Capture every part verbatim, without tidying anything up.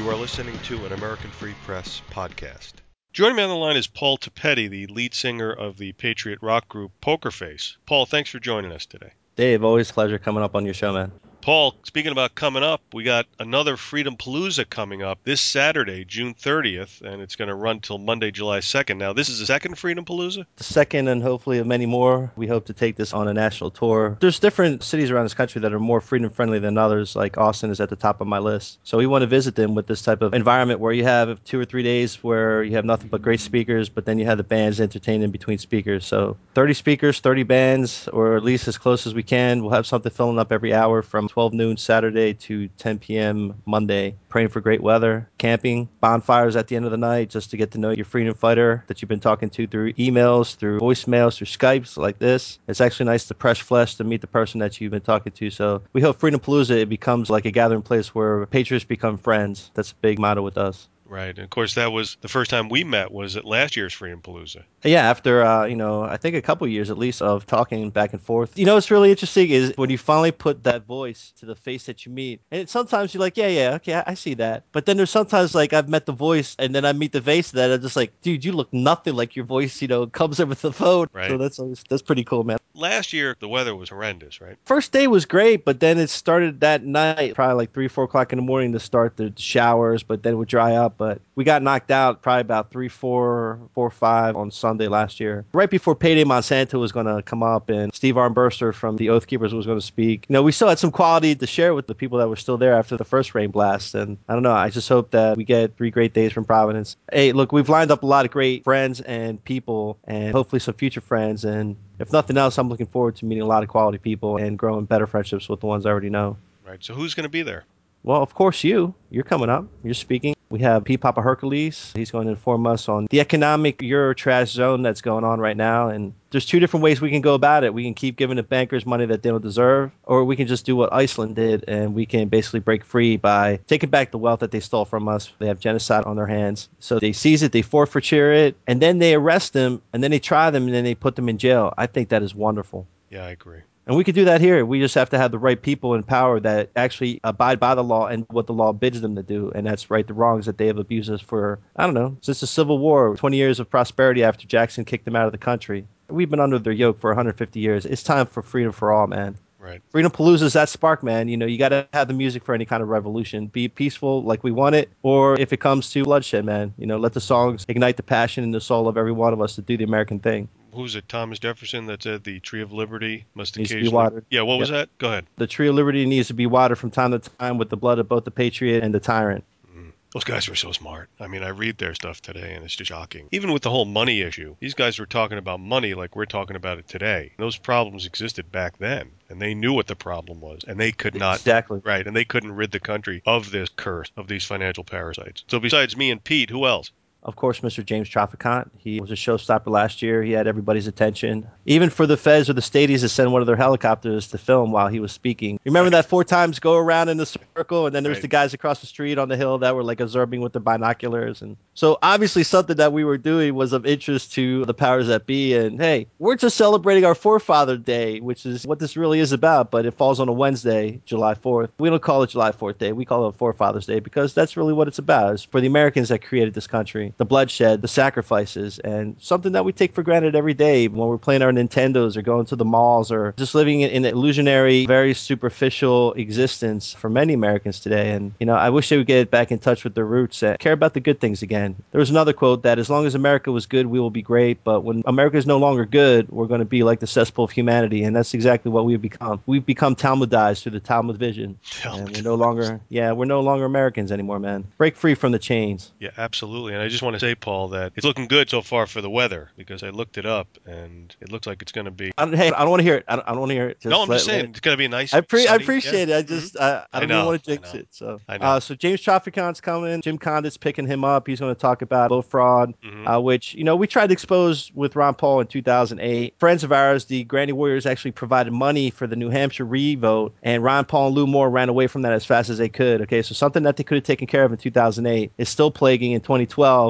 You are listening to an American Free Press podcast. Joining me on the line is Paul Tapetti, the lead singer of the patriot rock group Poker Face. Paul, thanks for joining us today. Dave, always a pleasure coming up on your show, man. Paul, speaking about coming up, we got another Freedom Palooza coming up this Saturday, June thirtieth, and it's going to run till Monday, July second. Now, this is the second Freedom Palooza? The second and hopefully of many more. We hope to take this on a national tour. There's different cities around this country that are more freedom-friendly than others, like Austin is at the top of my list. So we want to visit them with this type of environment where you have two or three days where you have nothing but great speakers, but then you have the bands entertaining between speakers. So thirty speakers, thirty bands, or at least as close as we can. We'll have something filling up every hour from twelve noon Saturday to ten p.m. Monday, praying for great weather, camping, bonfires at the end of the night just to get to know your freedom fighter that you've been talking to through emails, through voicemails, through Skypes like this. It's actually nice to press flesh to meet the person that you've been talking to. So we hope Freedom Palooza, it becomes like a gathering place where patriots become friends. That's a big motto with us. Right. And of course, that was the first time we met was at last year's Freedom Palooza. Yeah, after, uh, you know, I think a couple years at least of talking back and forth. You know, what's really interesting is when you finally put that voice to the face that you meet. And sometimes you're like, yeah, yeah, okay, I, I see that. But then there's sometimes like I've met the voice and then I meet the face that I'm just like, dude, you look nothing like your voice, you know, comes in with the phone. Right. So that's always, that's pretty cool, man. Last year, the weather was horrendous, right? First day was great, but then it started that night, probably like three, four o'clock in the morning to start the showers, but then it would dry up. But we got knocked out probably about three, four, four, five on Sunday last year. Right before Payday Monsanto was going to come up and Steve Armbruster from the Oath Keepers was going to speak. You know, we still had some quality to share with the people that were still there after the first rain blast. And I don't know, I just hope that we get three great days from Providence. Hey, look, we've lined up a lot of great friends and people and hopefully some future friends. And if nothing else, I'm looking forward to meeting a lot of quality people and growing better friendships with the ones I already know. Right. So who's going to be there? Well, of course, you. You're coming up. You're speaking. We have P. Papa Hercules. He's going to inform us on the economic Eurotrash zone that's going on right now. And there's two different ways we can go about it. We can keep giving the bankers money that they don't deserve, or we can just do what Iceland did, and we can basically break free by taking back the wealth that they stole from us. They have genocide on their hands. So they seize it, they forfeiture it, and then they arrest them, and then they try them, and then they put them in jail. I think that is wonderful. Yeah, I agree. And we could do that here. We just have to have the right people in power that actually abide by the law and what the law bids them to do. And that's right the wrongs that they have abused us for, I don't know, since the Civil War, twenty years of prosperity after Jackson kicked them out of the country. We've been under their yoke for one hundred fifty years. It's time for freedom for all, man. Right. Freedom Palooza is that spark, man. You know, you got to have the music for any kind of revolution. Be peaceful like we want it, or if it comes to bloodshed, man, you know, let the songs ignite the passion in the soul of every one of us to do the American thing. Who's it? Thomas Jefferson that said the tree of liberty must Needs occasionally... to be watered. Yeah, what was Yep. that? Go ahead. The tree of liberty needs to be watered from time to time with the blood of both the patriot and the tyrant. Those guys were so smart. I mean, I read their stuff today, and it's just shocking. Even with the whole money issue, these guys were talking about money like we're talking about it today. Those problems existed back then, and they knew what the problem was, and they could not... Exactly. Right, and they couldn't rid the country of this curse, of these financial parasites. So besides me and Pete, who else? Of course, Mister James Traficant. He was a showstopper last year. He had everybody's attention. Even for the feds or the stadies to send one of their helicopters to film while he was speaking. Remember that four times go around in the circle, and then there was Right. the guys across the street on the hill that were like observing with their binoculars. And so obviously something that we were doing was of interest to the powers that be. And hey, we're just celebrating our Forefather Day, which is what this really is about. But it falls on a Wednesday, July fourth. We don't call it July fourth Day. We call it Forefathers Day because that's really what it's about. It's for the Americans that created this country. The bloodshed, the sacrifices, and something that we take for granted every day when we're playing our Nintendos or going to the malls or just living in an illusionary, very superficial existence for many Americans today. And, you know, I wish they would get back in touch with their roots and care about the good things again. There was another quote that as long as America was good, we will be great. But when America is no longer good, we're going to be like the cesspool of humanity. And that's exactly what we've become. We've become Talmudized through the Talmud vision. Talmud. And we're no longer, yeah, we're no longer Americans anymore, man. Break free from the chains. Yeah, absolutely. And I just want to say, Paul, that it's looking good so far for the weather because I looked it up and it looks like it's going to be. I don't, hey, I don't want to hear it. I don't, I don't want to hear it. Just no, I'm let, just saying let, it's going to be a nice. I, pre- I sunny, appreciate yeah. it. I just uh, I I don't know, even want to I jinx know. it. So I know. uh, so James Traficant's coming. Jim Condit's picking him up. He's going to talk about vote fraud, Mhm. uh, which you know we tried to expose with Ron Paul in two thousand eight. Friends of ours, the Granny Warriors, actually provided money for the New Hampshire re-vote, and Ron Paul and Lou Moore ran away from that as fast as they could. Okay, so something that they could have taken care of in two thousand eight is still plaguing in twenty twelve.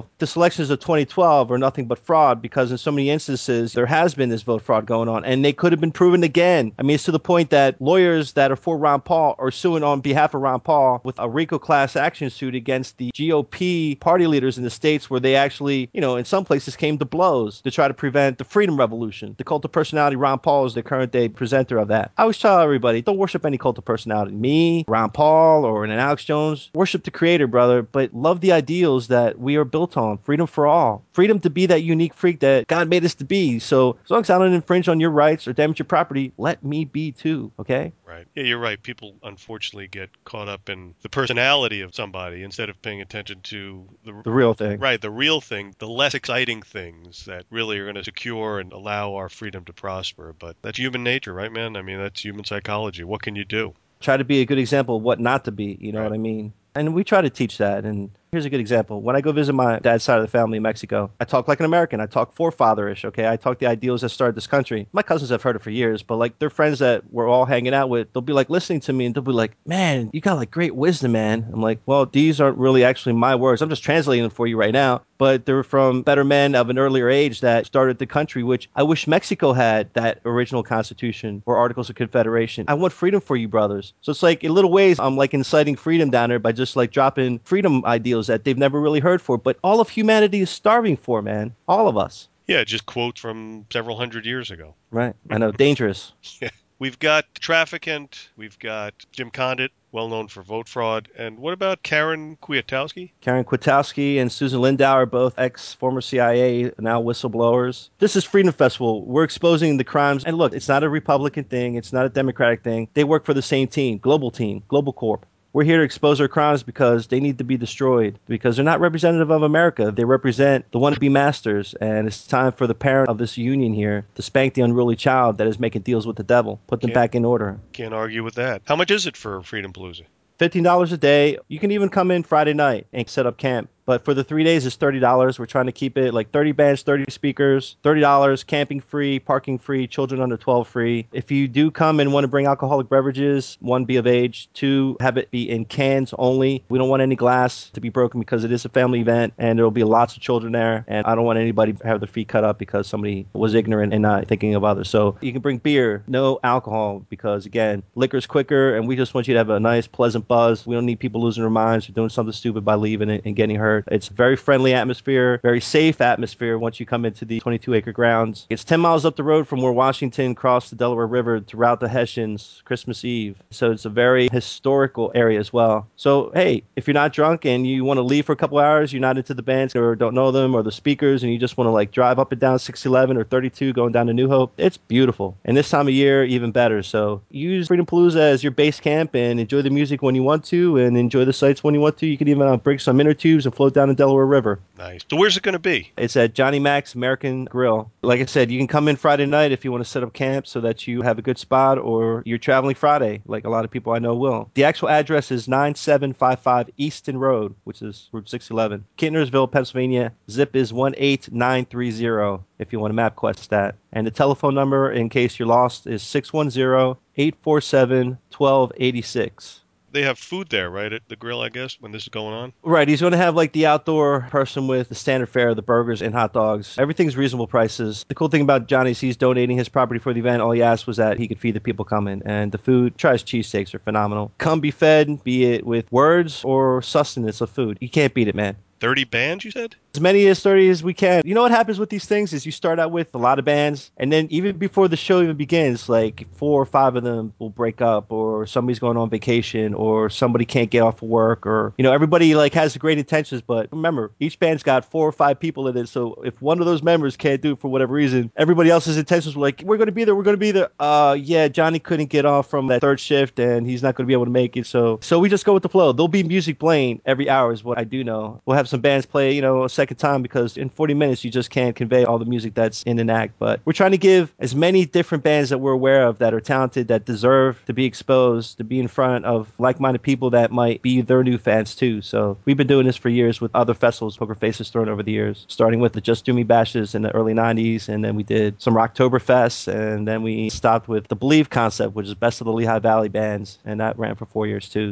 twelve. The selections of twenty twelve are nothing but fraud because in so many instances there has been this vote fraud going on, and they could have been proven again. I mean, it's to the point that lawyers that are for Ron Paul are suing on behalf of Ron Paul with a RICO class action suit against the G O P party leaders in the states where they actually, you know, in some places came to blows to try to prevent the Freedom Revolution. The cult of personality, Ron Paul, is the current day presenter of that. I always tell everybody, don't worship any cult of personality. Me, Ron Paul, or an Alex Jones. Worship the creator, brother, but love the ideals that we are built on. Freedom for all. Freedom to be that unique freak that God made us to be. So as long as I don't infringe on your rights or damage your property, let me be too, okay? Right. Yeah, you're right. People unfortunately get caught up in the personality of somebody instead of paying attention to the The real thing. right, the real thing, the less exciting things that really are going to secure and allow our freedom to prosper. But that's human nature, right, man? I mean, that's human psychology. What can you do? Try to be a good example of what not to be, you know Right. what I mean? And we try to teach that. And here's a good example. When I go visit my dad's side of the family in Mexico, I talk like an American. I talk forefatherish, okay? I talk the ideals that started this country. My cousins have heard it for years, but like their friends that we're all hanging out with, they'll be like listening to me and they'll be like, man, you got like great wisdom, man. I'm like, well, these aren't really actually my words. I'm just translating them for you right now. But they're from better men of an earlier age that started the country, which I wish Mexico had that original constitution or Articles of Confederation. I want freedom for you, brothers. So it's like in little ways, I'm like inciting freedom down there by just like dropping freedom ideals that they've never really heard for. But all of humanity is starving for, man. All of us. Yeah, just quotes from several hundred years ago. Right. I know. Dangerous. Yeah. We've got Trafficant. We've got Jim Condit, well known for vote fraud. And what about Karen Kwiatkowski? Karen Kwiatkowski and Susan Lindau are both ex-former C I A, now whistleblowers. This is Freedom Festival. We're exposing the crimes. And look, it's not a Republican thing. It's not a Democratic thing. They work for the same team, Global Team, Global Corp. We're here to expose their crimes because they need to be destroyed, because they're not representative of America. They represent the wannabe masters, and it's time for the parent of this union here to spank the unruly child that is making deals with the devil, put them Can't, back in order. Can't argue with that. How much is it for Freedom Palooza? fifteen dollars a day. You can even come in Friday night and set up camp. But for the three days, it's thirty dollars. We're trying to keep it like thirty bands, thirty speakers, thirty dollars, camping free, parking free, children under twelve free. If you do come and want to bring alcoholic beverages, one, be of age, two, have it be in cans only. We don't want any glass to be broken because it is a family event and there will be lots of children there. And I don't want anybody to have their feet cut up because somebody was ignorant and not thinking of others. So you can bring beer, no alcohol, because again, liquor's quicker and we just want you to have a nice, pleasant buzz. We don't need people losing their minds or doing something stupid by leaving and, and getting hurt. It's a very friendly atmosphere, very safe atmosphere once you come into the twenty-two acre grounds. It's ten miles up the road from where Washington crossed the Delaware River to rout the Hessians Christmas Eve. So it's a very historical area as well. So, hey, if you're not drunk and you want to leave for a couple hours, you're not into the bands or don't know them or the speakers, and you just want to like drive up and down six eleven or thirty-two going down to New Hope, it's beautiful. And this time of year, even better. So use Freedom Palooza as your base camp and enjoy the music when you want to and enjoy the sights when you want to. You can even uh, bring some inner tubes and float down the Delaware River. Nice. So where's it going to be? It's at Johnny Mac's American Grill. Like I said, you can come in Friday night if you want to set up camp so that you have a good spot, or you're traveling Friday, like a lot of people I know will. The actual address is nine seven five five Easton Road, which is Route six eleven, Kittnersville, Pennsylvania. Zip is one eight nine three zero if you want to MapQuest that. And the telephone number, in case you're lost, is six one zero, eight four seven, one two eight six. They have food there, right, at the grill, I guess, when this is going on? Right. He's going to have like the outdoor person with the standard fare, the burgers and hot dogs. Everything's reasonable prices. The cool thing about Johnny is he's donating his property for the event. All he asked was that he could feed the people coming. And the food, try his cheesesteaks are phenomenal. Come be fed, be it with words or sustenance of food. You can't beat it, man. thirty bands, you said? As many as thirty as we can. You know what happens with these things is you start out with a lot of bands, and then even before the show even begins, like four or five of them will break up, or somebody's going on vacation, or somebody can't get off of work, or, you know, everybody like has great intentions, but remember, each band's got four or five people in it, so if one of those members can't do it for whatever reason, everybody else's intentions were like, we're going to be there, we're going to be there. Uh, yeah, Johnny couldn't get off from that third shift, and he's not going to be able to make it, so so we just go with the flow. There'll be music playing every hour is what I do know. We'll have some bands play, you know, a second time, because in forty minutes you just can't convey all the music that's in an act. But we're trying to give as many different bands that we're aware of that are talented, that deserve to be exposed, to be in front of like-minded people that might be their new fans too. So we've been doing this for years with other festivals Poker Face has thrown over the years, starting with the Just Do Me Bashes in the early nineties, and then we did some Rocktoberfests, and then we stopped with the Believe concept, which is Best of the Lehigh Valley bands, and that ran for four years too. So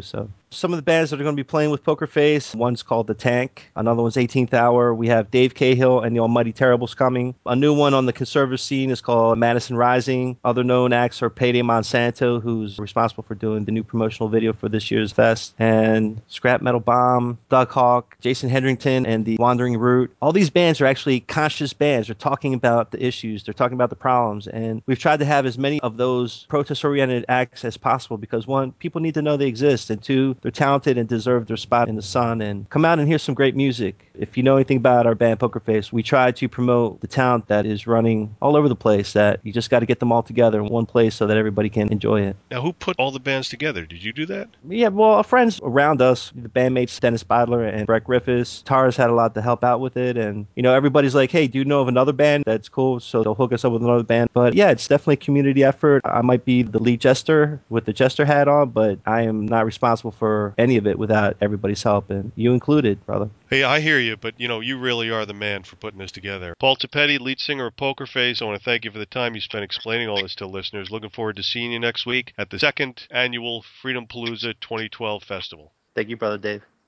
Some of the bands that are going to be playing with Poker Face, one's called The Tank, another one's eighteenth Hour. We have Dave Cahill and the Almighty Terribles coming. A new one on the conservative scene is called Madison Rising. Other known acts are Payday Monsanto, who's responsible for doing the new promotional video for this year's fest, and Scrap Metal Bomb, Doug Hawk, Jason Hendrington, and the Wandering Root. All these bands are actually conscious bands. They're talking about the issues. They're talking about the problems. And we've tried to have as many of those protest-oriented acts as possible because, one, people need to know they exist, and two, they're talented and deserve their spot in the sun. And come out and hear some great music. If you know anything about our band Poker Face, we try to promote the talent that is running all over the place, that you just got to get them all together in one place so that everybody can enjoy it. Now, who put all the bands together? Did you do that? Yeah, well, our friends around us, the bandmates Dennis Bodler and Brett Griffiths, Tara's had a lot to help out with it. And, you know, everybody's like, hey, do you know of another band? That's cool. So they'll hook us up with another band. But yeah, it's definitely a community effort. I might be the lead jester with the jester hat on, but I am not responsible for any of it without everybody's help, and you included, brother. Hey, I hear you, but, you know, you really are the man for putting this together. Paul Tapetti, lead singer of Poker Face, I want to thank you for the time you spent explaining all this to listeners. Looking forward to seeing you next week at the second annual Freedom Palooza twenty twelve Festival. Thank you, brother Dave.